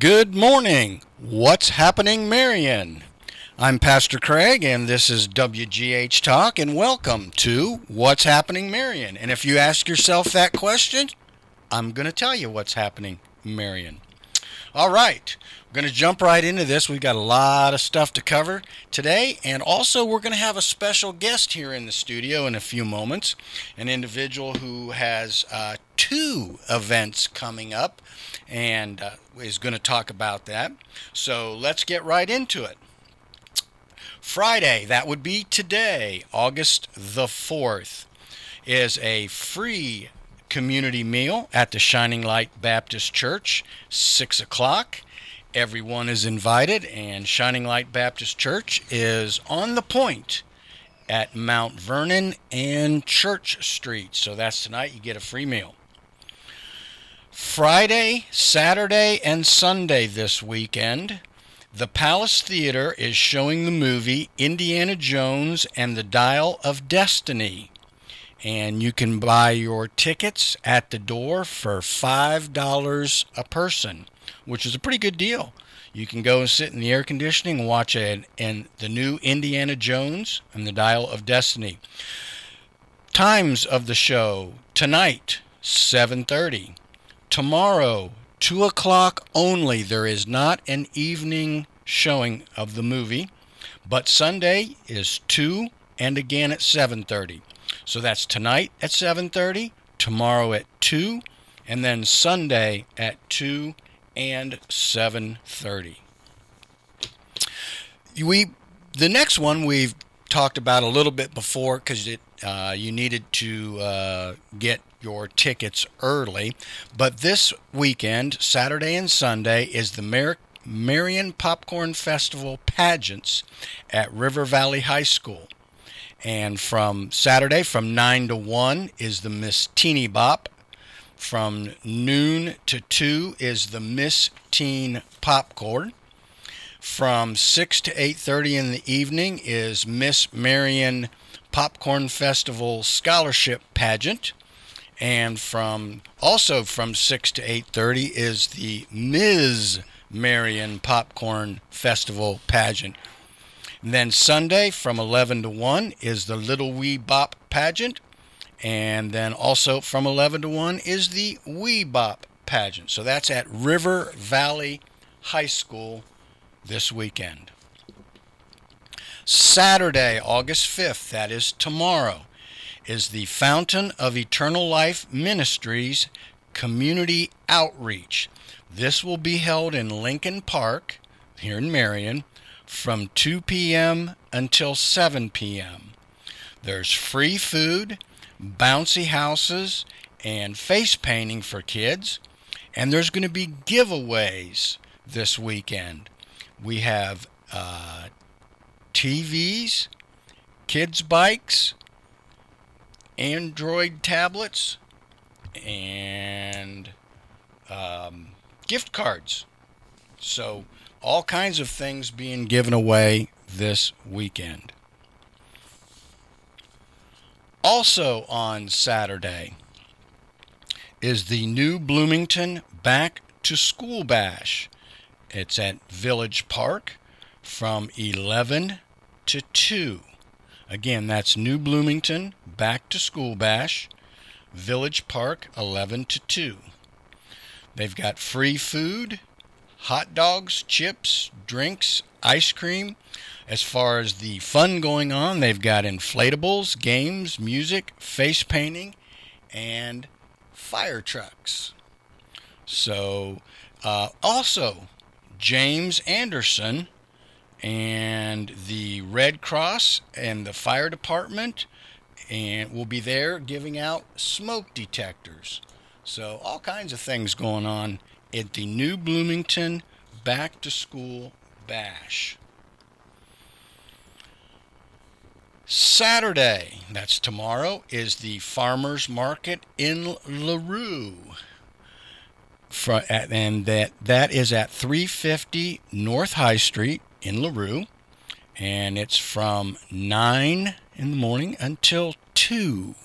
Good morning. What's happening, Marion? I'm Pastor Craig, and this is WGH Talk, and welcome to What's Happening, Marion. And if you ask yourself that question, I'm going to tell you what's happening, Marion. All right, we're going to jump right into this. We've got a lot of stuff to cover today, and also we're going to have a special guest here in the studio in a few moments, an individual who has two events coming up and is going to talk about that. So let's get right into it. Friday, that would be today, August the 4th, is a free community meal at the Shining Light Baptist Church, 6 o'clock. Everyone is invited, and Shining Light Baptist Church is on the point at Mount Vernon and Church Street. So that's tonight. You get a free meal. Friday, Saturday, and Sunday this weekend, the Palace Theater is showing the movie Indiana Jones and the Dial of Destiny. And you can buy your tickets at the door for $5 a person, which is a pretty good deal. You can go and sit in the air conditioning and watch the new Indiana Jones and the Dial of Destiny. Times of the show: tonight, 7:30. Tomorrow, 2 o'clock only. There is not an evening showing of the movie, but Sunday is 2 and again at 7:30. So that's tonight at 7:30, tomorrow at 2, and then Sunday at 2 and 7:30. The next one we've talked about a little bit before because you needed to get your tickets early. But this weekend, Saturday and Sunday, is the Marion Popcorn Festival pageants at River Valley High School. And from Saturday, from 9 to 1, is the Miss Teeny Bop. From noon to 2 is the Miss Teen Popcorn. From 6 to 8:30 in the evening is Miss Marion Popcorn Festival Scholarship Pageant. And also from 6 to 8:30 is the Ms. Marion Popcorn Festival Pageant. And then Sunday from 11 to 1 is the Little Wee Bop Pageant. And then also from 11 to 1 is the Wee Bop Pageant. So that's at River Valley High School this weekend. Saturday, August 5th, that is tomorrow, is the Fountain of Eternal Life Ministries Community Outreach. This will be held in Lincoln Park here in Marion from 2 p.m. until 7 p.m. There's free food, bouncy houses, and face painting for kids. And there's going to be giveaways this weekend. We have TVs, kids' bikes, Android tablets, and gift cards. So all kinds of things being given away this weekend. Also on Saturday is the New Bloomington Back to School Bash. It's at Village Park from 11 to 2. Again, that's New Bloomington Back to School Bash, Village Park, 11 to 2. They've got free food, hot dogs, chips, drinks, ice cream. As far as the fun going on, they've got inflatables, games, music, face painting, and fire trucks. So, also, James Anderson and the Red Cross and the fire department and will be there giving out smoke detectors. So all kinds of things going on at the New Bloomington Back to School Bash. Saturday, that's tomorrow, is the Farmers Market in LaRue. And that is at 350 North High Street in LaRue. And it's from 9 in the morning until 2.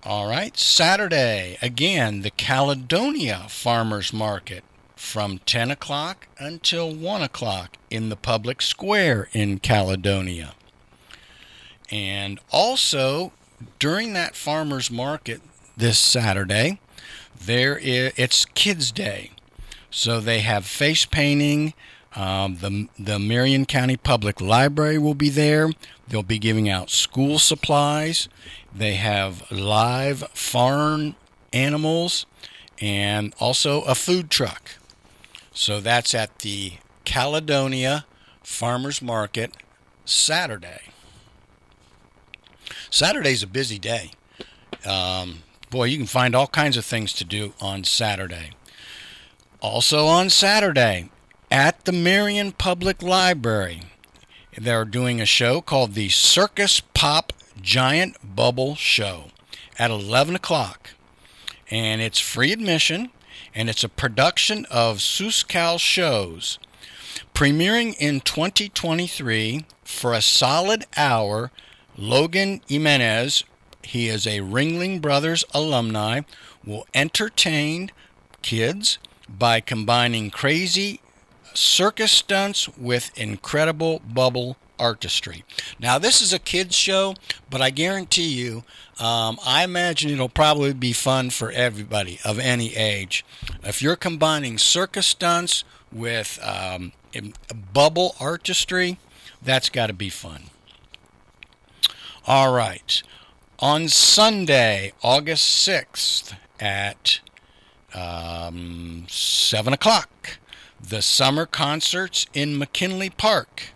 All right, Saturday, again, the Caledonia Farmers Market from 10 o'clock until 1 o'clock in the public square in Caledonia. And also, during that farmers market this Saturday, it's Kids Day. So they have face painting. The Marion County Public Library will be there. They'll be giving out school supplies. They have live farm animals and also a food truck. So that's at the Caledonia Farmers Market Saturday. Saturday's a busy day. Boy, you can find all kinds of things to do on Saturday. Also on Saturday, at the Marion Public Library, they're doing a show called the Circus Pop Giant Bubble Show at 11 o'clock. And it's free admission, and it's a production of Suscal Shows. Premiering in 2023 for a solid hour, Logan Jimenez, he is a Ringling Brothers alumni, will entertain kids by combining crazy circus stunts with incredible bubble artistry. Now, this is a kids show, but I guarantee you, I imagine it'll probably be fun for everybody of any age. If you're combining circus stunts with bubble artistry, that's got to be fun. All right. On Sunday, August 6th at 7 o'clock, the summer concerts in McKinley Park.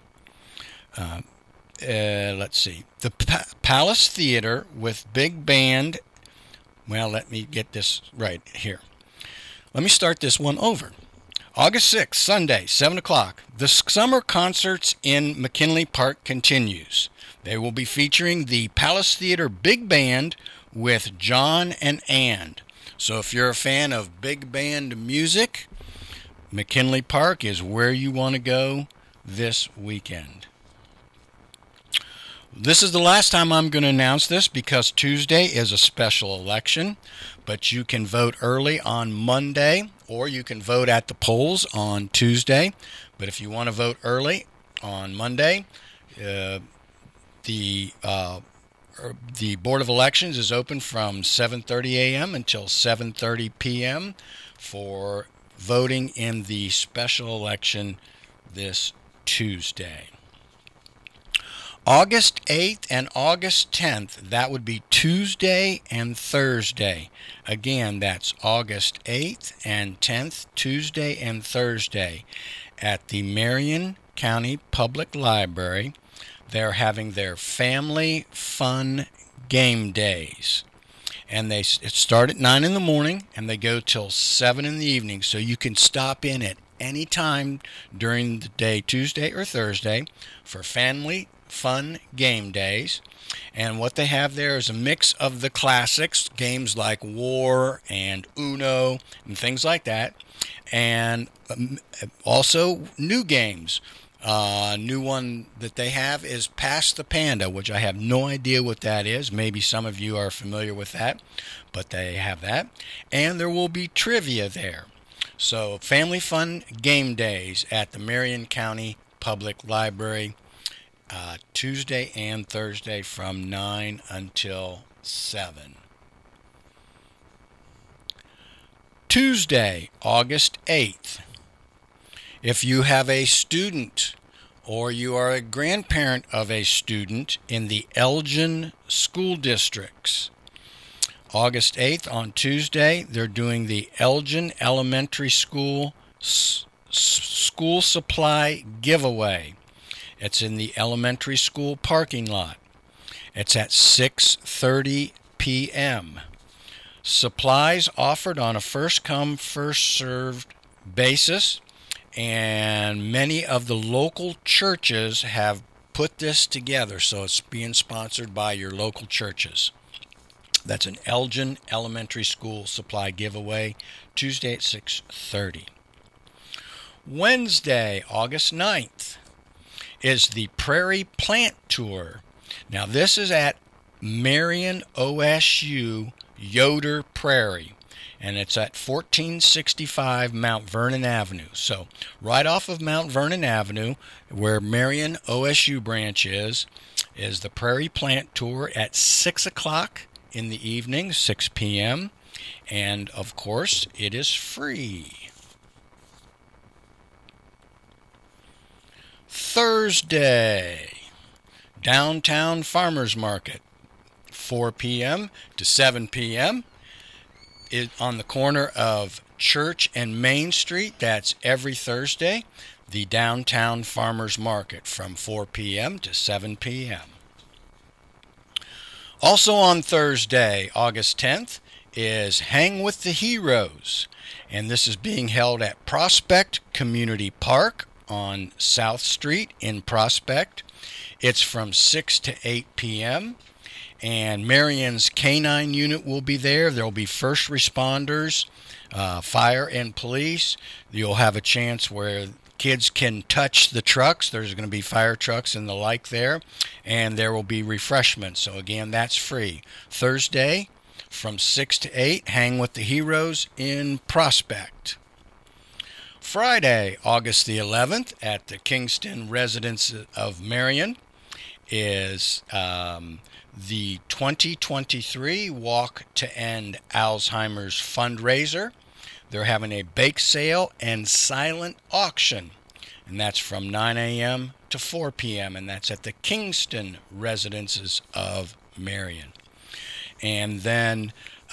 Let's see. The Palace Theater with big band. Well, let me get this right here. Let me start this one over. August 6th, Sunday, 7 o'clock. The summer concerts in McKinley Park continues. They will be featuring the Palace Theater Big Band with John and And. So if you're a fan of big band music, McKinley Park is where you want to go this weekend. This is the last time I'm going to announce this because Tuesday is a special election, but you can vote early on Monday or you can vote at the polls on Tuesday. But if you want to vote early on Monday, the Board of Elections is open from 7:30 a.m. until 7:30 p.m. for voting in the special election this Tuesday. August 8th and August 10th, that would be Tuesday and Thursday. Again, that's August 8th and 10th, Tuesday and Thursday, at the Marion County Public Library. They're having their Family Fun Game Days. And it start at 9 in the morning and they go till 7 in the evening. So you can stop in at any time during the day, Tuesday or Thursday, for Family Fun Game Days. And what they have there is a mix of the classics, games like War and Uno and things like that. And also new games. New one that they have is Pass the Panda, which I have no idea what that is. Maybe some of you are familiar with that, but they have that. And there will be trivia there. So Family Fun Game Days at the Marion County Public Library, Tuesday and Thursday from 9 until 7. Tuesday, August 8th. If you have a student or you are a grandparent of a student in the Elgin school districts, August 8th on Tuesday, they're doing the Elgin Elementary School school supply giveaway. It's in the elementary school parking lot. It's at 6:30 p.m. Supplies offered on a first-come, first-served basis, and many of the local churches have put this together, so it's being sponsored by your local churches. That's an Elgin Elementary School supply giveaway, Tuesday at 6:30. Wednesday, August 9th, is the Prairie Plant Tour. Now, this is at Marion OSU Yoder Prairie, and it's at 1465 Mount Vernon Avenue. So right off of Mount Vernon Avenue, where Marion OSU branch is the Prairie Plant Tour at 6 o'clock in the evening, 6 p.m., and of course it is free. Thursday, Downtown Farmers Market, 4 p.m. to 7 p.m. On the corner of Church and Main Street. That's every Thursday. The Downtown Farmers Market from 4 p.m. to 7 p.m. Also on Thursday, August 10th, is Hang with the Heroes. And this is being held at Prospect Community Park on South Street in Prospect. It's from 6 to 8 p.m. And Marion's K-9 unit will be there. There will be first responders, fire and police. You'll have a chance where kids can touch the trucks. There's going to be fire trucks and the like there. And there will be refreshments. So again, that's free. Thursday from 6 to 8, Hang with the Heroes in Prospect. Friday, August the 11th, at the Kingston Residence of Marion is the 2023 Walk to End Alzheimer's fundraiser. They're having a bake sale and silent auction, and that's from 9 a.m. to 4 p.m., and that's at the Kingston Residences of Marion. And then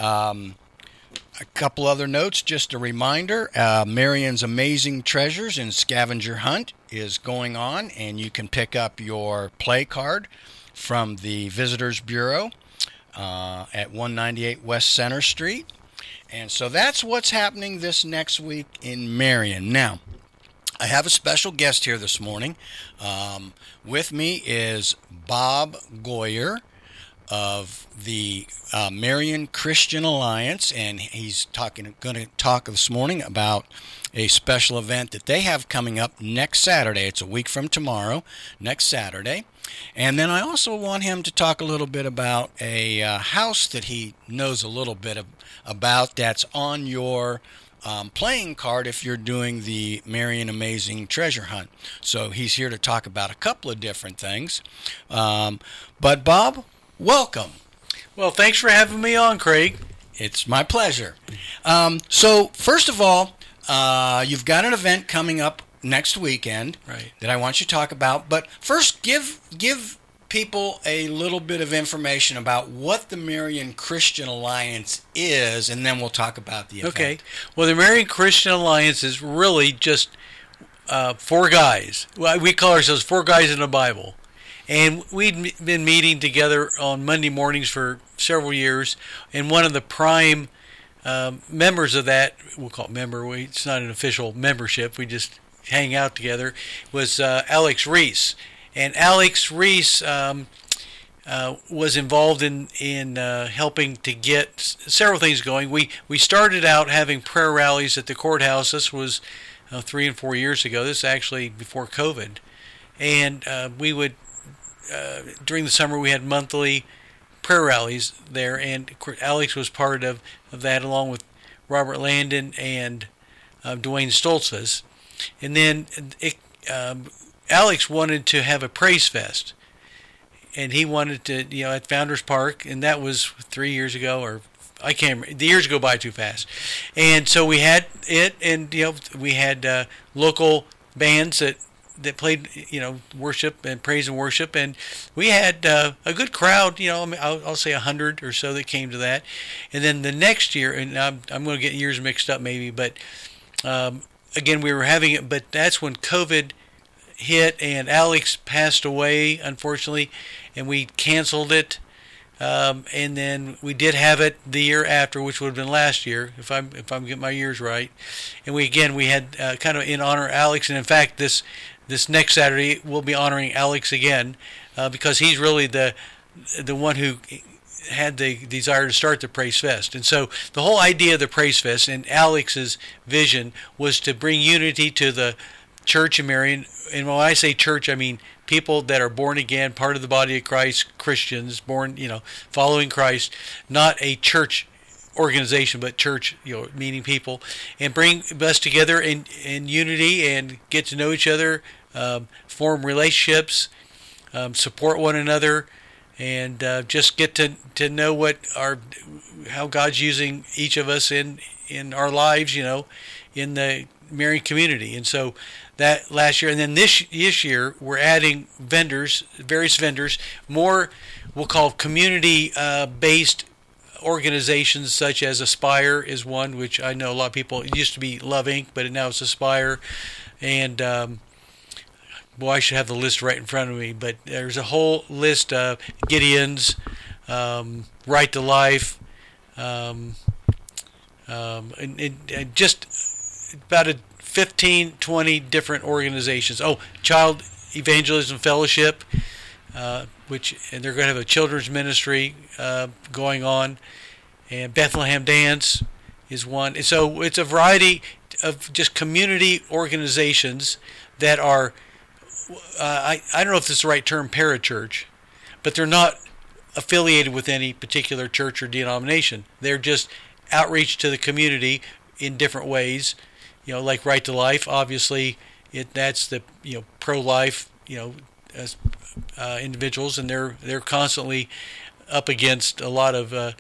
a couple other notes, just a reminder, Marion's Amazing Treasures and Scavenger Hunt is going on, and you can pick up your play card from the Visitors Bureau at 198 West Center Street. And so that's what's happening this next week in Marion. Now, I have a special guest here this morning. With me is Bob Goyer of the Marion Christian Alliance, and he's going to talk this morning about a special event that they have coming up next Saturday. It's a week from tomorrow, next Saturday. And then I also want him to talk a little bit about a house that he knows a little bit about that's on your playing card if you're doing the Marion Amazing Treasure Hunt. So he's here to talk about a couple of different things. But Bob, welcome. Well, thanks for having me on, Craig. It's my pleasure. So first of all, you've got an event coming up next weekend, right, that I want you to talk about. But first, give people a little bit of information about what the Marion Christian Alliance is, and then we'll talk about the event. Okay. Well, the Marion Christian Alliance is really just four guys. Well, we call ourselves Four Guys in the Bible. And we'd been meeting together on Monday mornings for several years, and one of the prime members of that, we'll call it member, it's not an official membership, we just hang out together, was Alex Reese. And Alex Reese was involved in helping to get several things going. We started out having prayer rallies at the courthouse. This was 3 and 4 years ago. This is actually before COVID. And we would, during the summer, we had monthly prayer rallies there, and Alex was part of that, along with Robert Landon and Dwayne Stoltzfus. And then Alex wanted to have a praise fest, and he wanted to, at Founders Park, and that was 3 years ago, or I can't remember. The years go by too fast. And so we had it, and we had local bands that played, worship and praise and worship, and we had a good crowd. I'll say 100 or so that came to that. And then the next year, and I'm going to get years mixed up maybe, but again, we were having it, but that's when COVID hit, and Alex passed away, unfortunately, and we canceled it. And then we did have it the year after, which would have been last year, if I'm getting my years right. And we had kind of in honor of Alex, and in fact, this next Saturday we'll be honoring Alex again, because he's really the one who had the desire to start the Praise Fest. And so the whole idea of the Praise Fest and Alex's vision was to bring unity to the church in Marion. And when I say church, I mean people that are born again, part of the body of Christ, Christians, born, following Christ, not a church organization, but church, meaning people, and bring us together in unity and get to know each other, form relationships, support one another, and just get to know how God's using each of us in our lives, in the Marion community. And so that last year, and then this year, we're adding various vendors, more we'll call community-based organizations, such as Aspire is one, which I know a lot of people, it used to be Love Inc., but now it's Aspire. And boy, I should have the list right in front of me, but there's a whole list of Gideon's, Right to Life, and just about 15-20 different organizations. Oh, Child Evangelism Fellowship, and they're going to have a children's ministry going on, and Bethlehem Dance is one. And so it's a variety of just community organizations that are, I don't know if this is the right term, parachurch, but they're not affiliated with any particular church or denomination. They're just outreach to the community in different ways. Like Right to Life, obviously, that's the pro-life individuals, and they're constantly up against a lot of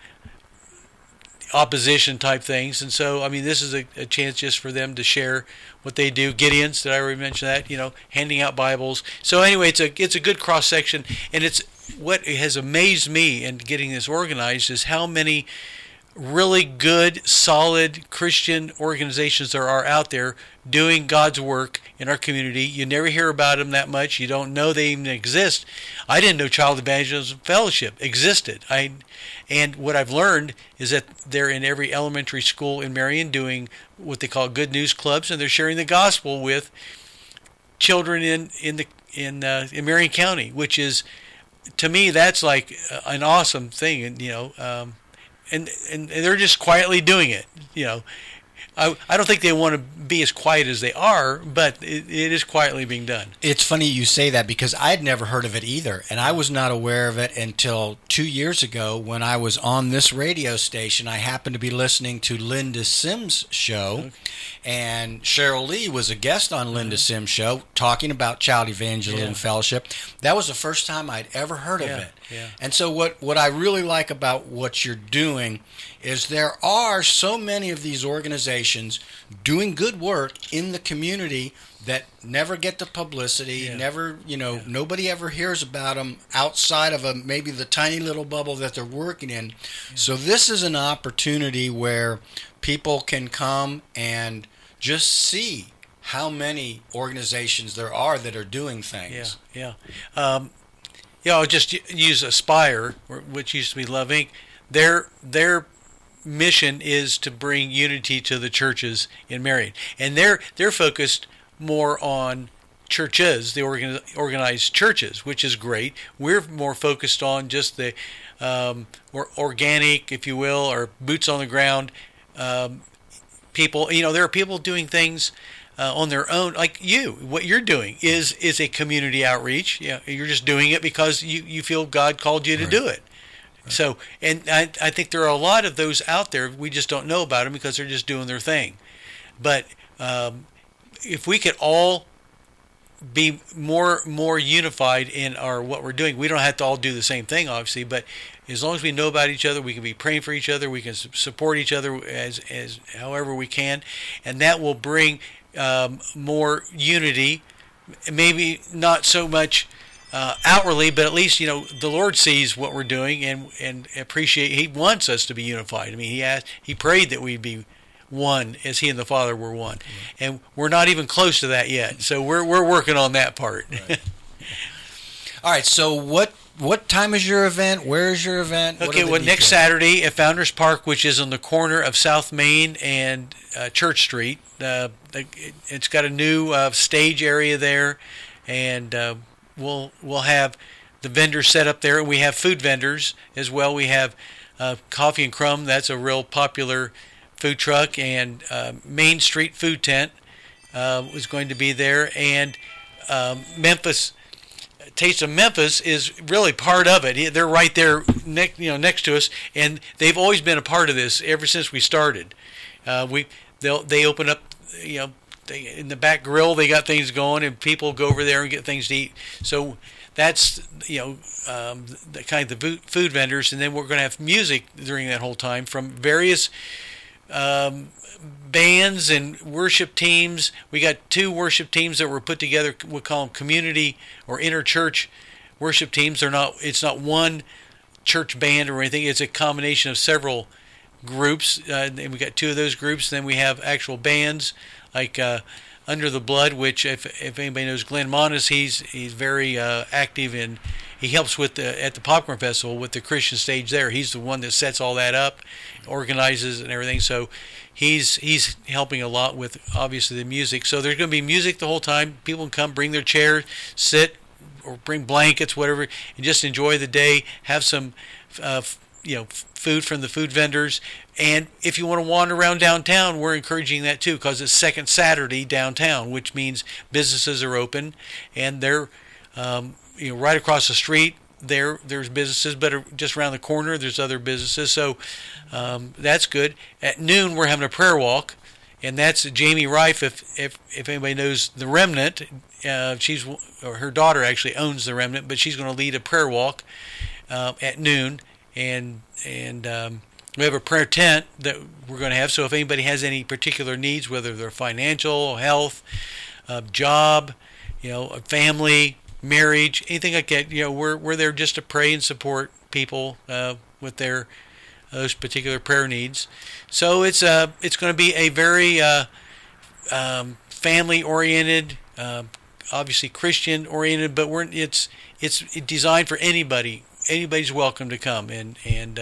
opposition type things. And so, I mean, this is a chance just for them to share what they do. Gideon's, did I already mention that? Handing out Bibles. So anyway, it's a good cross section, and it's what has amazed me in getting this organized is how many really good, solid Christian organizations there are out there doing God's work in our community. You never hear about them that much. You don't know they even exist. I didn't know Child Evangelism Fellowship existed. And what I've learned is that they're in every elementary school in Marion doing what they call good news clubs, and they're sharing the gospel with children in Marion County, which is, to me, that's like an awesome thing. And they're just quietly doing it. I don't think they want to be as quiet as they are, but it is quietly being done. It's funny you say that, because I had never heard of it either, and I was not aware of it until 2 years ago when I was on this radio station. I happened to be listening to Linda Sims' show, and Cheryl Lee was a guest on Linda Sims' show talking about Child Evangelism Fellowship. That was the first time I'd ever heard of it. Yeah. And so what I really like about what you're doing is there are so many of these organizations doing good work in the community that never get the publicity, nobody ever hears about them outside of maybe the tiny little bubble that they're working in. Yeah. So this is an opportunity where people can come and just see how many organizations there are that are doing things. I'll just use Aspire, which used to be Love Inc. Their mission is to bring unity to the churches in Marion, and they're focused more on churches, the organized churches, which is great. We're more focused on just the more organic, if you will, or boots on the ground people. There are people doing things on their own, like you. What you're doing is a community outreach. You're just doing it because you feel God called you to do it. Right. So, and I think there are a lot of those out there. We just don't know about them because they're just doing their thing. But if we could all be more unified in what we're doing, we don't have to all do the same thing, obviously. But as long as we know about each other, we can be praying for each other. We can support each other as however we can, and that will bring more unity. Maybe not so much outwardly, but at least the Lord sees what we're doing and appreciate. He wants us to be unified. I mean, He prayed that we'd be one as He and the Father were one, and we're not even close to that yet. So we're working on that part. Right. All right. So what time is your event? Where is your event? Okay. Well, next Saturday at Founders Park, which is on the corner of South Main and Church Street. It's got a new stage area there, and we'll have the vendors set up there. We have food vendors as well. We have Coffee and Crumb. That's a real popular food truck, and Main Street Food Tent. was going to be there, and Memphis. Taste of Memphis is really part of it. They're right there, next to us, and they've always been a part of this ever since we started. They open up, in the back grill they got things going, and people go over there and get things to eat. So that's the kind of the food vendors, and then we're going to have music during that whole time from various bands and worship teams. We got 2 worship teams that were put together. We call them community or interchurch worship teams. It's not one church band or anything. It's a combination of several groups. And we got 2 of those groups. Then we have actual bands like Under the Blood, which if anybody knows Glenn Monis, he's very active, and he helps with at the Popcorn Festival with the Christian stage there. He's the one that sets all that up, organizes and everything. So he's helping a lot with obviously the music. So there's going to be music the whole time. People can come, bring their chairs, sit, or bring blankets, whatever, and just enjoy the day. Have some food from the food vendors. And if you want to wander around downtown, we're encouraging that too, because it's second Saturday downtown, which means businesses are open, and they're right across the street. There's businesses, but just around the corner there's other businesses. So that's good. At noon we're having a prayer walk, and that's Jamie Rife. If anybody knows the Remnant, her daughter actually owns the Remnant, but she's going to lead a prayer walk at noon, and we have a prayer tent that we're going to have. So if anybody has any particular needs, whether they're financial, health, job, a family, marriage, anything like that, we're there just to pray and support people with those particular prayer needs. So it's going to be a very family oriented, obviously Christian oriented, but it's designed for anybody. Anybody's welcome to come and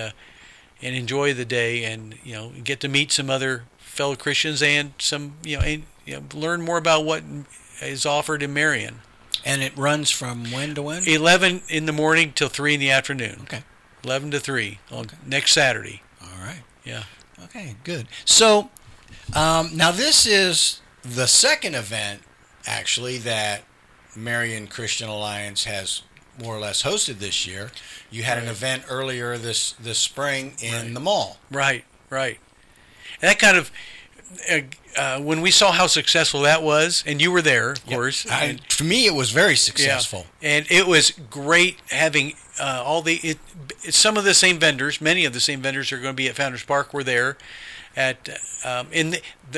enjoy the day, and get to meet some other fellow Christians, and some learn more about what is offered in Marion. And it runs from when to when? 11 in the morning till 3 in the afternoon. Okay. 11 to 3 on next Saturday. All right. Yeah. Okay, good. So now this is the second event, actually, that Marion Christian Alliance has more or less hosted this year. You had an event earlier this spring in the mall. Right. And that kind of, when we saw how successful that was, and you were there, of course. For me, it was very successful. Yeah. And it was great having some of the same vendors. Many of the same vendors are going to be at Founders Park. We're there at the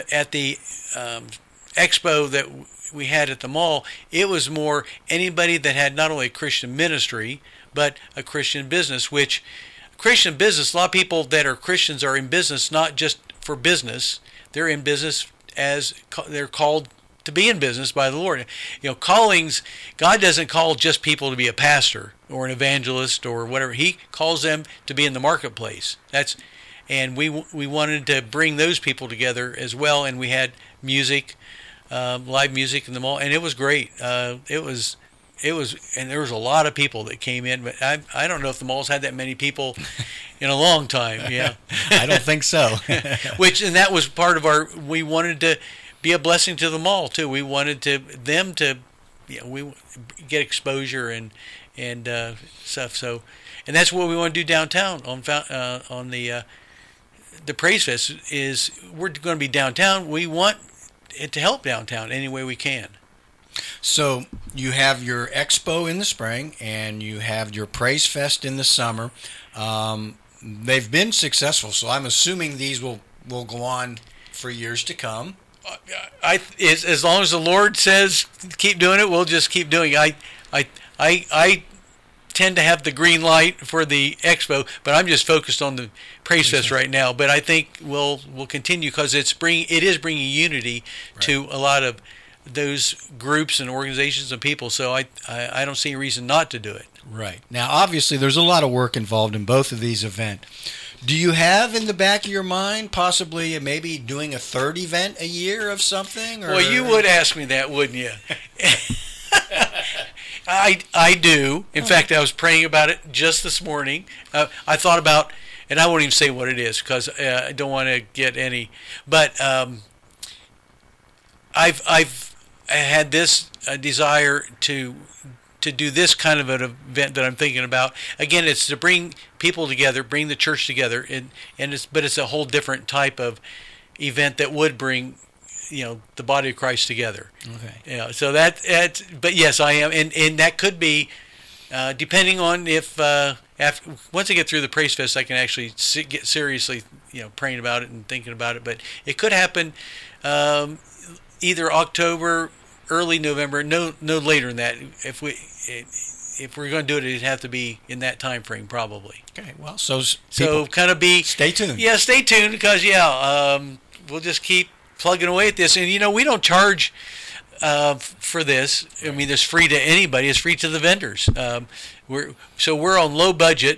expo that we had at the mall. It was more anybody that had not only a Christian ministry but a Christian business. Which Christian business, a lot of people that are Christians are in business not just for business. They're in business as they're called to be in business by the Lord. Callings, God doesn't call just people to be a pastor or an evangelist or whatever. He calls them to be in the marketplace. And we wanted to bring those people together as well. And we had music, live music in the mall, and it was great. It was, and there was a lot of people that came in, but I don't know if the mall's had that many people in a long time. Yeah, I don't think so. And that was part of we wanted to be a blessing to the mall too. We wanted them to we get exposure and stuff. So, and that's what we want to do downtown on the Praise Fest. Is we're going to be downtown. We want it to help downtown any way we can. So you have your expo in the spring, and you have your Praise Fest in the summer. They've been successful, so I'm assuming these will go on for years to come. As long as the Lord says keep doing it, we'll just keep doing it. I tend to have the green light for the expo, but I'm just focused on the Praise Fest right now. But I think we'll continue, because it is bringing unity to a lot of those groups and organizations and people. So I don't see a reason not to do it. Right. Now, obviously, there's a lot of work involved in both of these events. Do you have in the back of your mind possibly maybe doing a third event a year of something? Or? Well, you would ask me that, wouldn't you? I do. In fact, I was praying about it just this morning. I thought about, and I won't even say what it is because I don't want to get any, but I've had this desire to do this kind of an event that I'm thinking about. Again, it's to bring people together, bring the church together, and it's a whole different type of event that would bring the body of Christ together. Okay. So but yes, I am, and that could be depending on if once I get through the Praise Fest, I can actually get seriously praying about it and thinking about it. But it could happen either October, early November, no later than that. If we're going to do it, it'd have to be in that time frame probably. Okay. Well, so kind of stay tuned. Yeah, stay tuned because we'll just keep plugging away at this, and we don't charge for this. I mean, it's free to anybody. It's free to the vendors. We're on low budget,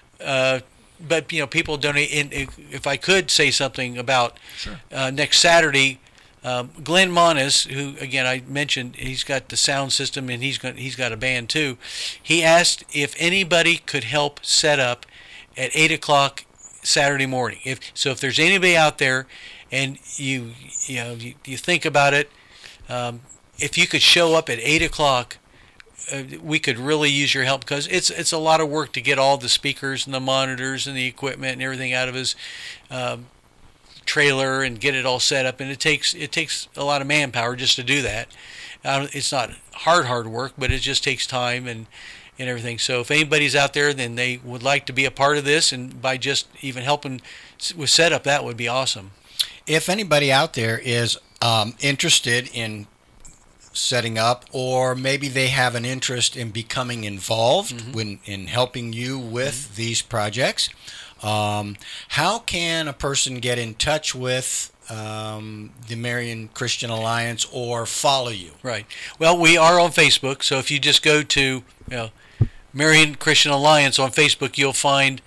but people donate. And if I could say something about next Saturday. Glenn Monis, who again I mentioned, he's got the sound system and he's got a band too. He asked if anybody could help set up at 8:00 Saturday morning. If there's anybody out there, and you think about it, if you could show up at 8:00, we could really use your help because it's a lot of work to get all the speakers and the monitors and the equipment and everything out of his trailer and get it all set up, and it takes a lot of manpower just to do that. It's not hard work, but it just takes time and everything. So if anybody's out there, then they would like to be a part of this, and by just even helping with setup, that would be awesome. If anybody out there is interested in setting up, or maybe they have an interest in becoming involved in helping you with these projects, how can a person get in touch with the Marian Christian Alliance or follow you? Right. Well, we are on Facebook, so if you just go to Marian Christian Alliance on Facebook, you'll find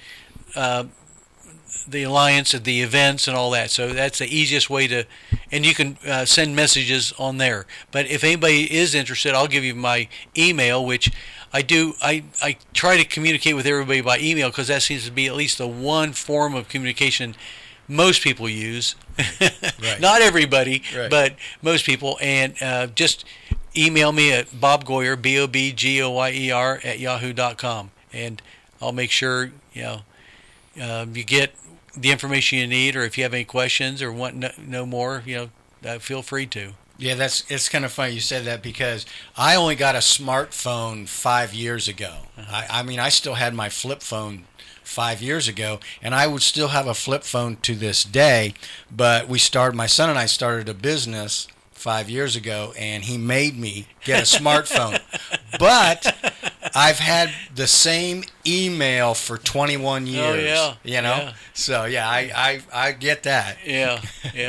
the Alliance and the events and all that. So that's the easiest way to, and you can send messages on there. But if anybody is interested, I'll give you my email, which I do. I try to communicate with everybody by email because that seems to be at least the one form of communication most people use. Right. Not everybody, right, but most people. And just email me at Bob Goyer, BOBGOYER @yahoo.com, and I'll make sure you get the information you need, or if you have any questions or want to know more, feel free to. Yeah, it's kind of funny you said that because I only got a smartphone 5 years ago. I mean, I still had my flip phone 5 years ago, and I would still have a flip phone to this day. But my son and I started a business 5 years ago, and he made me get a smartphone. But I've had the same email for 21 years. Oh, yeah. Yeah. So, yeah, I get that. Yeah.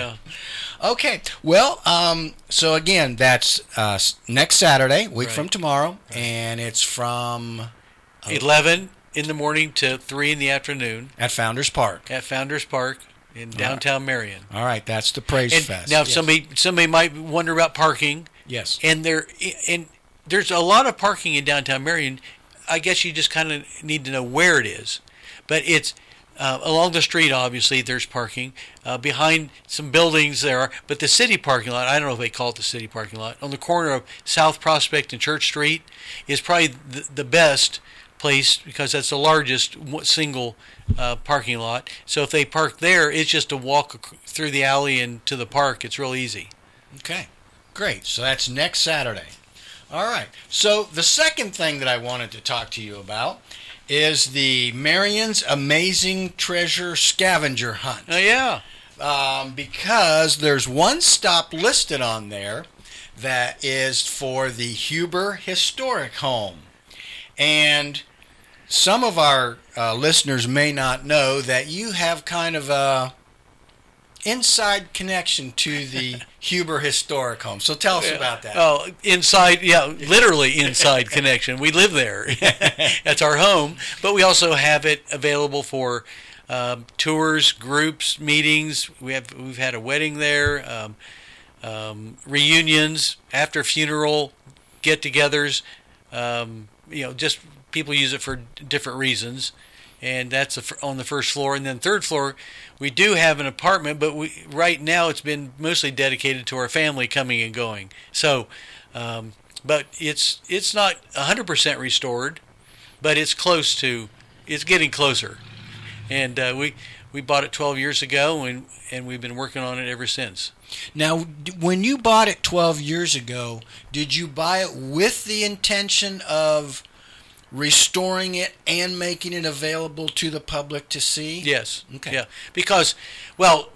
Okay. Well, so again, that's next Saturday, week Right. from tomorrow, and it's from 11 in the morning to 3 in the afternoon at Founders Park. at Founders Park in downtown Marion. All right, that's the Praise And Fest. now, if Yes. somebody might wonder about parking. Yes. And there's a lot of parking in downtown Marion. I guess you just kind of need to know where it is, but it's along the street. Obviously, there's parking behind some buildings there. But the city parking lot, I don't know if they call it the city parking lot, on the corner of South Prospect and Church Street is probably the best place because that's the largest single parking lot. So if they park there, it's just a walk through the alley and to the park. It's real easy. Okay, great. So that's next Saturday. All right. So the second thing that I wanted to talk to you about is the Marion's Amazing Treasure Scavenger Hunt. Oh, yeah. Because there's one stop listed on there that is for the Huber Historic Home. And some of our listeners may not know that you have kind of a inside connection to the Huber Historic Home. So tell us about that. Oh, inside, literally inside connection. We live there. That's our home. But we also have it available for tours, groups, meetings. We've had a wedding there, reunions, after funeral get-togethers. Just people use it for different reasons. and that's on the first floor. And then third floor, we do have an apartment, but right now it's been mostly dedicated to our family coming and going. So, but it's not 100% restored, but it's close to. It's getting closer, and we bought it 12 years ago, and we've been working on it ever since. Now, when you bought it 12 years ago, did you buy it with the intention of restoring it and making it available to the public to see? Yes. Okay. Yeah. Because, well,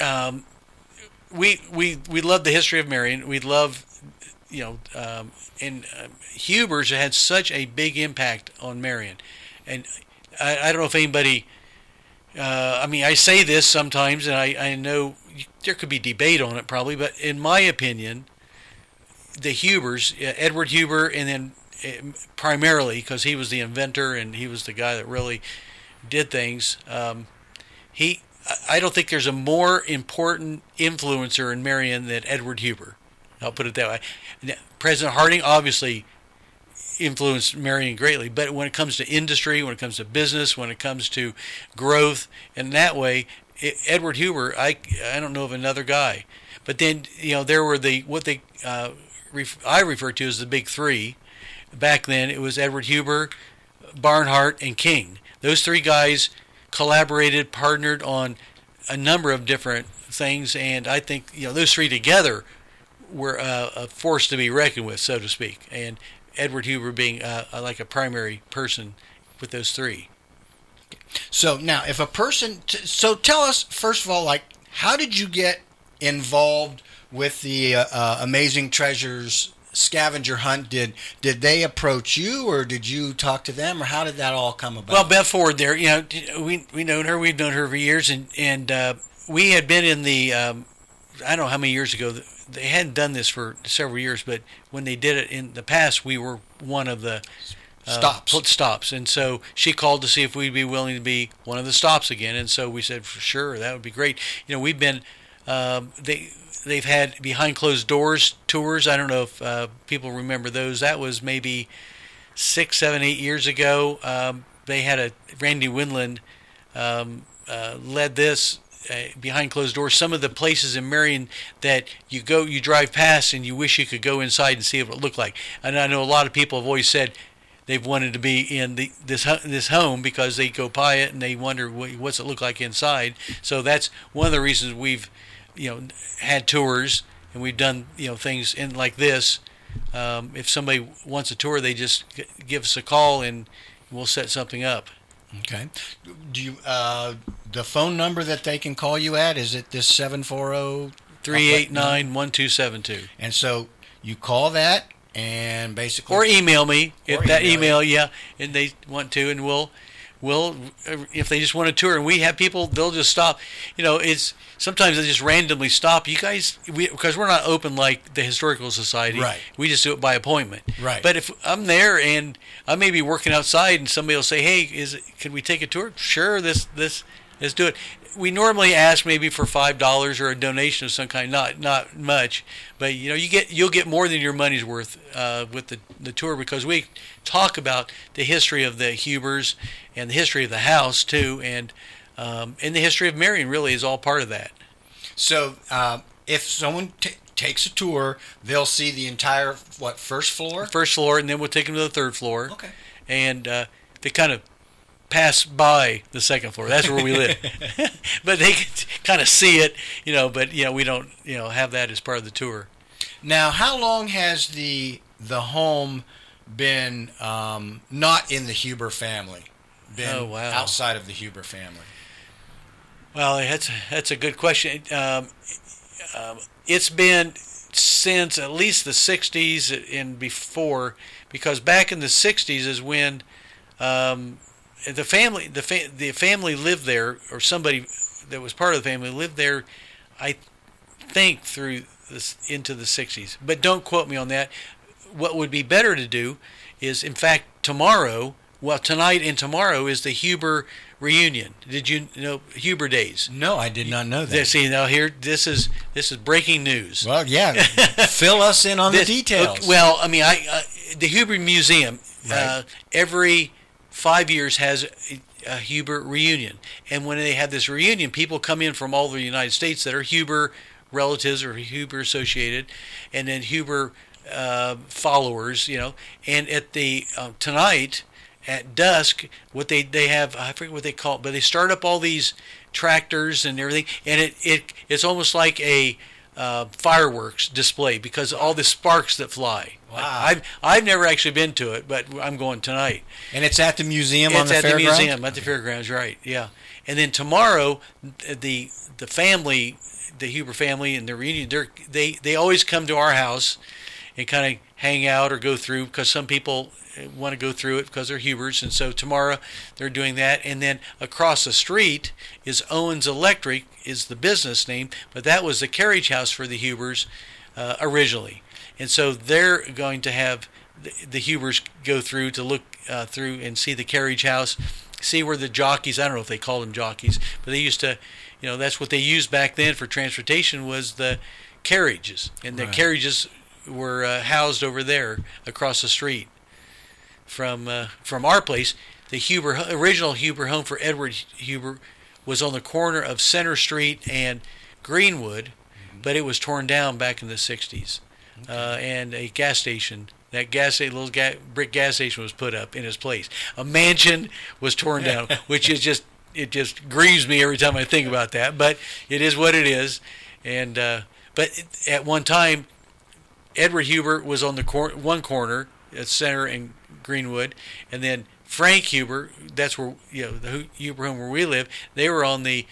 we love the history of Marion. We love, and Huber's had such a big impact on Marion, and I don't know if anybody. I say this sometimes, and I know there could be debate on it probably, but in my opinion, the Hubers, Edward Huber, and then primarily because he was the inventor and he was the guy that really did things. I don't think there's a more important influencer in Marion than Edward Huber. I'll put it that way. President Harding obviously influenced Marion greatly, but when it comes to industry, when it comes to business, when it comes to growth, in that way, Edward Huber, I don't know of another guy. But then there were I refer to as the big three. Back then, it was Edward Huber, Barnhart, and King. Those three guys collaborated, partnered on a number of different things, and I think those three together were a force to be reckoned with, so to speak. And Edward Huber being like a primary person with those three. So now, if a person, so tell us first of all, like, how did you get involved with the Amazing Treasures scavenger hunt? Did they approach you, or did you talk to them, or how did that all come about? Well, Beth Ford, there, we've known her for years, and we had been in the I don't know how many years ago. They hadn't done this for several years, but when they did it in the past, we were one of the stops. And so she called to see if we'd be willing to be one of the stops again. And so we said, for sure, that would be great. We've been, they've had behind closed doors tours. I don't know if people remember those. That was maybe 6, 7, 8 years ago. They had Randy Winland led this. Behind closed doors, some of the places in Marion that you drive past and you wish you could go inside and see what it looked like. And I know a lot of people have always said they've wanted to be in this home because they go by it and they wonder what's it look like inside. So that's one of the reasons we've had tours and we've done things in like this. If somebody wants a tour, they just give us a call and we'll set something up. Okay. Do you the phone number that they can call you at, is it this 740-389-1272? And so you call that and basically, or email me if that email, and they want to, and we'll if they just want a tour, and we have people, they'll just stop. It's sometimes they just randomly stop. You guys, because we're not open like the Historical Society, right? We just do it by appointment, right? But if I'm there and I may be working outside, and somebody will say, "Hey, can we take a tour?" Sure, let's do it. We normally ask maybe for $5 or a donation of some kind, not much, but you'll get more than your money's worth with the tour, because we talk about the history of the Hubers and the history of the house too, and the history of Marion really is all part of that. So if someone takes a tour, they'll see the entire first floor? First floor, and then we'll take them to the third floor. Okay. And they kind of pass by the second floor. That's where we live. But they can kind of see it, but we don't have that as part of the tour. Now, how long has the home been not in the Huber family? Been outside of the Huber family? Well, that's a good question. It's been since at least the 60s and before, because back in the 60s is when the family lived there, or somebody that was part of the family lived there, I think through into the 60s. But don't quote me on that. What would be better to do is, in fact, tonight and tomorrow is the Huber reunion. Did you know Huber Days? No, I did not know that. See, now here, this is breaking news. Well, yeah, fill us in on the details. Well, the Huber Museum, right. Every 5 years has a Huber reunion. And when they have this reunion, people come in from all over the United States that are Huber relatives or Huber associated, and then Huber followers, And at the tonight at dusk, what they have, I forget what they call it, but they start up all these tractors and everything, and it's almost like a fireworks display because of all the sparks that fly. Wow. I've never actually been to it, but I'm going tonight. And it's at the museum on the fairgrounds? It's at the museum, at the Okay. fairgrounds, right, yeah. And then tomorrow, the family, the Huber family and the reunion, they always come to our house and kind of hang out or go through, because some people want to go through it because they're Hubers, and so tomorrow they're doing that. And then across the street is Owens Electric, is the business name, but that was the carriage house for the Hubers originally. And so they're going to have the Hubers go through to look through and see the carriage house, see where the jockeys, I don't know if they call them jockeys, but they used to, that's what they used back then for transportation, was the carriages. And the carriages were housed over there across the street from our place. The original Huber home for Edward Huber was on the corner of Center Street and Greenwood, but it was torn down back in the 60s. And a gas station, little brick gas station was put up in its place. A mansion was torn down, which is just, it just grieves me every time I think about that, but it is what it is. And but at one time, Edward Huber was on the one corner at Center and Greenwood, and then Frank Huber, that's where the Huber home where we live, they were on the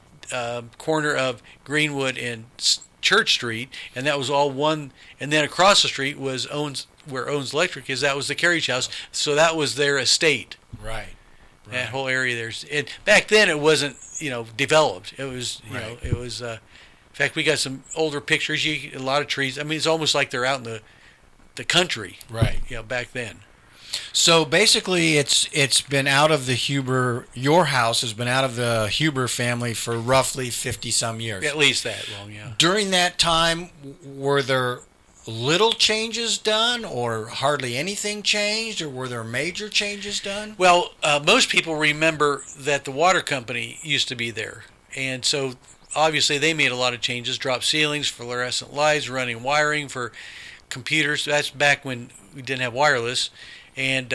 corner of Greenwood and Church Street, and that was all one. And then across the street was where Owens Electric is. That was the carriage house, so that was their estate. Right. That whole area there. And back then it wasn't developed. It was it was. In fact, we got some older pictures. A lot of trees. I mean, it's almost like they're out in the country. Right. Back then. So basically, it's been out of the Huber. Your house has been out of the Huber family for roughly 50-some years. At least that long, yeah. During that time, were there little changes done, or hardly anything changed, or were there major changes done? Well, most people remember that the water company used to be there, and so obviously they made a lot of changes: dropped ceilings, fluorescent lights, running wiring for computers. That's back when we didn't have wireless. And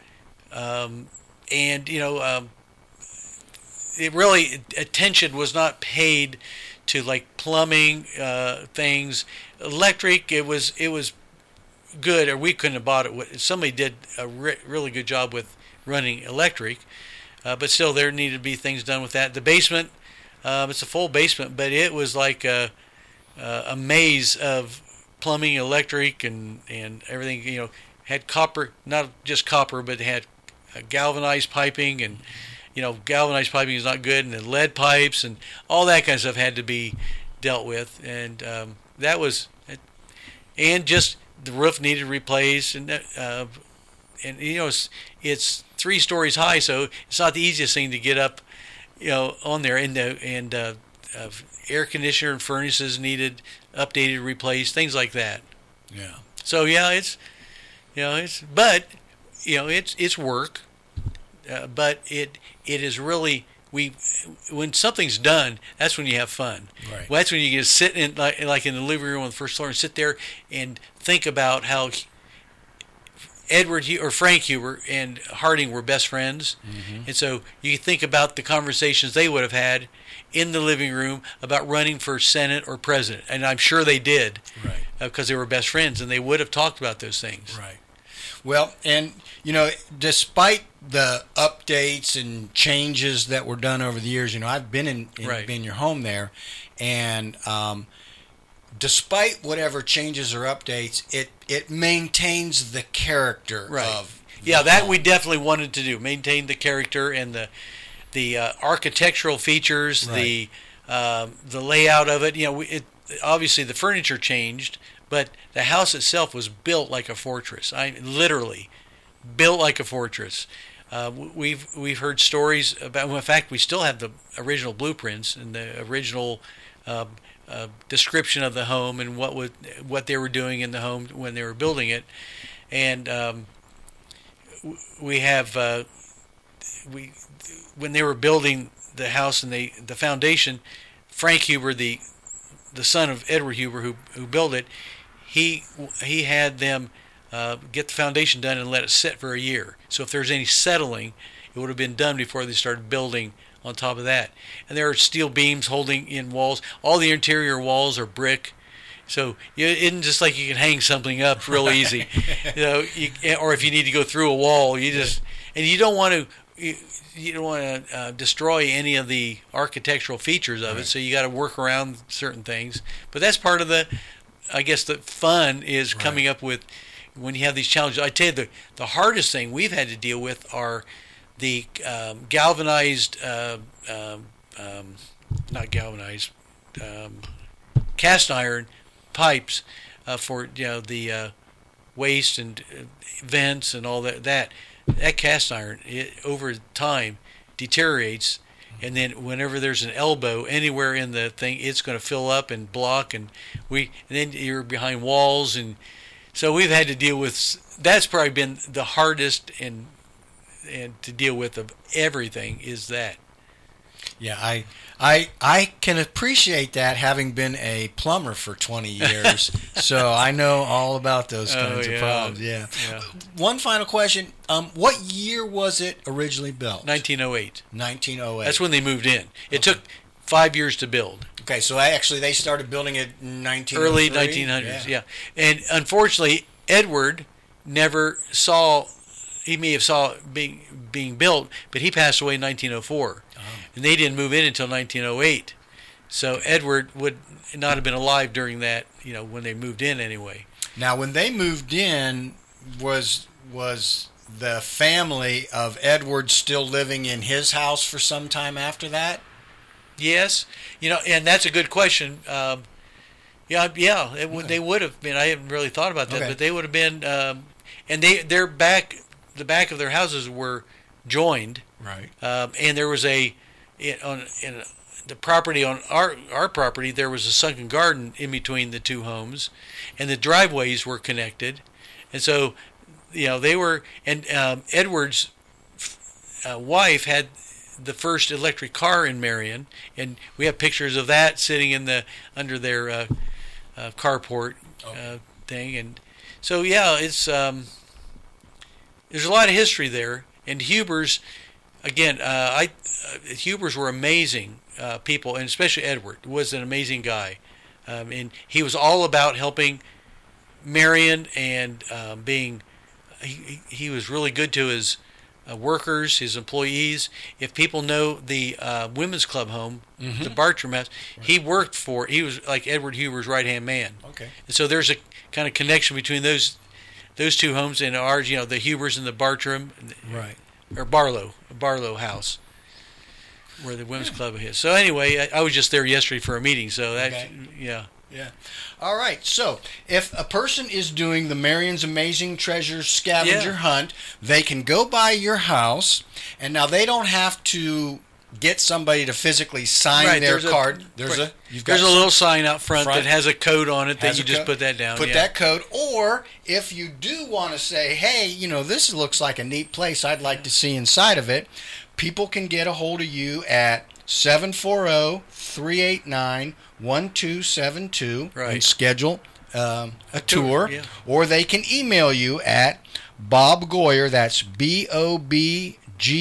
it really, attention was not paid to like plumbing things. Electric, it was good, or we couldn't have bought it. Somebody did a really good job with running electric, but still there needed to be things done with that. The basement, it's a full basement, but it was like a maze of plumbing, electric, and everything. Had copper, not just copper, but had galvanized piping, and galvanized piping is not good, and then lead pipes and all that kind of stuff had to be dealt with, and that was, and just the roof needed replaced, and it's 3 stories high, so it's not the easiest thing to get up, on there, and air conditioner and furnaces needed updated, replaced, things like that. Yeah. So it's work, but it is really, when something's done, that's when you have fun. Right. Well, that's when you get to sit in like in the living room on the first floor and sit there and think about how Frank Huber and Harding were best friends, and so you think about the conversations they would have had in the living room about running for Senate or president, and I'm sure they did, right, because they were best friends, and they would have talked about those things. Right. Well, and despite the updates and changes that were done over the years, I've been in your home there, and despite whatever changes or updates, it maintains the character of the that home. We definitely wanted to do, maintain the character and the architectural features, the layout of it. Obviously the furniture changed, but the house itself was built like a fortress. Literally built like a fortress. We've heard stories about. In fact, we still have the original blueprints and the original description of the home and what they were doing in the home when they were building it. And we have we when they were building the house and the foundation, Frank Huber, the son of Edward Huber, who built it, he had them get the foundation done and let it sit for a year. So if there's any settling, it would have been done before they started building on top of that. And there are steel beams holding in walls. All the interior walls are brick. So it isn't just like you can hang something up real easy, or if you need to go through a wall, and you don't want to destroy any of the architectural features of it. So you got to work around certain things. But that's part of the fun is coming up with when you have these challenges. I tell you, the hardest thing we've had to deal with are the galvanized, not galvanized, cast iron pipes for the waste and vents and all that. That cast iron, over time, deteriorates, and then whenever there's an elbow anywhere in the thing, it's going to fill up and block, and then you're behind walls, and so we've had to deal with. That's probably been the hardest and to deal with of everything is that. Yeah, I can appreciate that, having been a plumber for 20 years, so I know all about those kinds of problems. Yeah. One final question: what year was it originally built? 1908. 1908. That's when they moved in. It took 5 years to build. Okay, so actually they started building it in early 1900s. Yeah, and unfortunately, Edward never saw. He may have saw it being built, but he passed away in 1904. And they didn't move in until 1908. So Edward would not have been alive during that, when they moved in anyway. Now, when they moved in, was the family of Edward still living in his house for some time after that? Yes. And that's a good question. They would have been. I haven't really thought about that, but they would have been. And the back of their houses were joined. Right. And there was in the property on our property, there was a sunken garden in between the two homes, and the driveways were connected, and so they were. And Edward's wife had the first electric car in Marion, and we have pictures of that sitting under their carport thing, and so it's there's a lot of history there, and Huber's. Again, Hubers were amazing people, and especially Edward was an amazing guy. And he was all about helping Marion and being. He was really good to his workers, his employees. If people know the women's club home, the Bartram House, he was like Edward Huber's right-hand man. Okay. And so there's a kind of connection between those two homes and ours. The Hubers and the Bartram. Right. Or Barlow House, where the women's club is. So anyway, I was just there yesterday for a meeting. So yeah. All right. So if a person is doing the Marion's Amazing Treasures scavenger hunt, they can go by your house, and now they don't have to get somebody to physically sign their card. There's a little sign out front that has a code on it that you just put that down. Put that code. Or if you do want to say, hey, this looks like a neat place, I'd like to see inside of it, people can get a hold of you at 740-389-1272 and schedule a tour. Yeah. Or they can email you at Bob Goyer, that's BOBGOYER,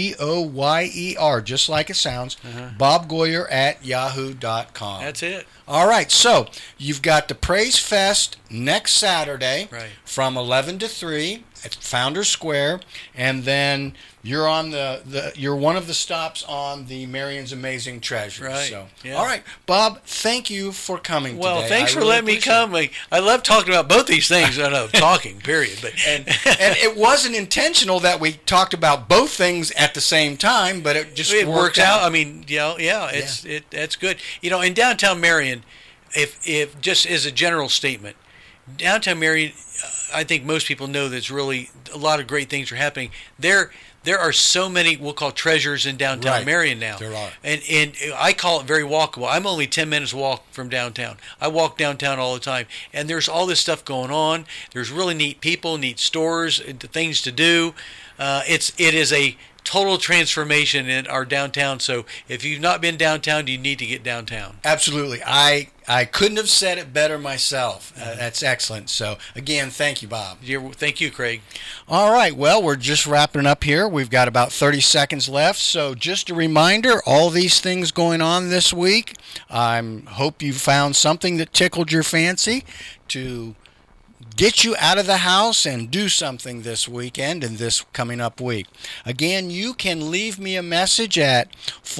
just like it sounds, Bob Goyer at yahoo.com. That's it. All right, so you've got the Praise Fest next Saturday from 11 to 3 at Founders Square, and then you're on you're one of the stops on the Marion's Amazing Treasures. Right. So, all right, Bob, thank you for coming today. Well, thanks for letting me come. I love talking about both these things. I know, talking, period. But and it wasn't intentional that we talked about both things at the same time, but it just works out. I mean, that's good. In downtown Marion, if just as a general statement, downtown Marion, I think most people know that's really a lot of great things are happening. There are so many we'll call treasures in downtown Marion now. There are. And I call it very walkable. I'm only 10 minutes walk from downtown. I walk downtown all the time. And there's all this stuff going on. There's really neat people, neat stores, things to do. It is a total transformation in our downtown. So if you've not been downtown, you need to get downtown. Absolutely. I couldn't have said it better myself. That's excellent. So, again, thank you, Bob. Thank you, Craig. All right. Well, we're just wrapping up here. We've got about 30 seconds left. So, just a reminder, all these things going on this week. I hope you found something that tickled your fancy to get you out of the house and do something this weekend and this coming up week. Again, you can leave me a message at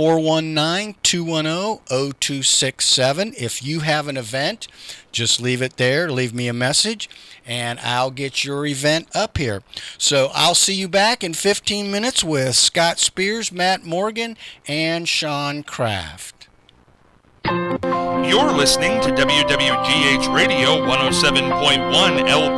419-210-0267. If you have an event, just leave it there. Leave me a message, and I'll get your event up here. So I'll see you back in 15 minutes with Scott Spears, Matt Morgan, and Sean Kraft. You're listening to WWGH Radio 107.1 LP.